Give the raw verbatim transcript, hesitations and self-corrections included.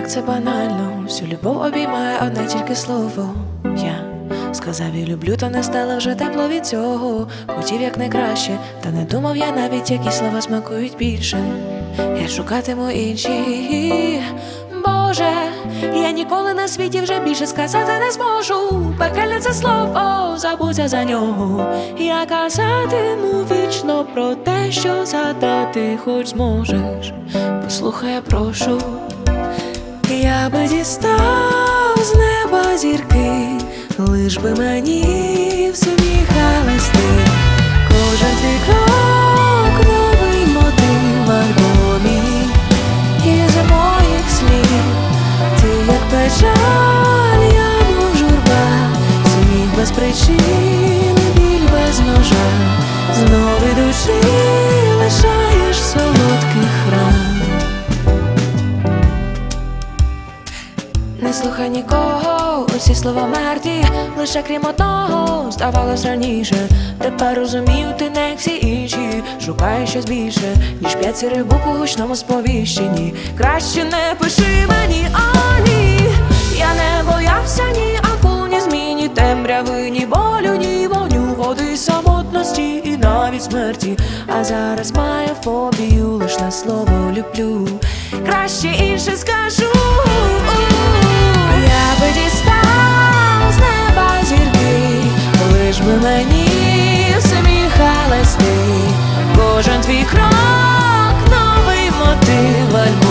як це банально, всю любов обіймає одне тільки слово. Я сказав і люблю, то не стало вже тепло від цього. Хотів як найкраще, та не думав я навіть, які слова смакують більше. Я шукатиму інші. Боже, я ніколи на світі вже більше сказати не зможу. Пекельне це слово, забудься за нього. Я казатиму вічно про те, що згадати хоч зможеш. Послухай, я прошу. Я би дістав з неба зірки, лиш би мені всміхались ти. Кожен твій крок, новий мотив в альбомі із моїх слів. Ти як печаль, я мов журба, сміх без причини, біль без ножа. Знов ідучи, лишаєш солодких ран. Не слухай нікого, усі слова мертві, лише крім одного, здавалось раніше. Тепер розумію, ти не як всі інші. Шукаєш щось більше, ніж п'ять сірих букв у гучному сповіщенні. Краще не пиши мені, а ні. Я не боявся ні акул, ні змін, ні темряви, ні болю, ні вогню, води, самотності і навіть смерті. А зараз маю фобію лиш на слово люблю. Краще інше скажу. Я би дістав з неба зірки, лиш би мені всміхалась ти. Кожен твій крок, новий мотив.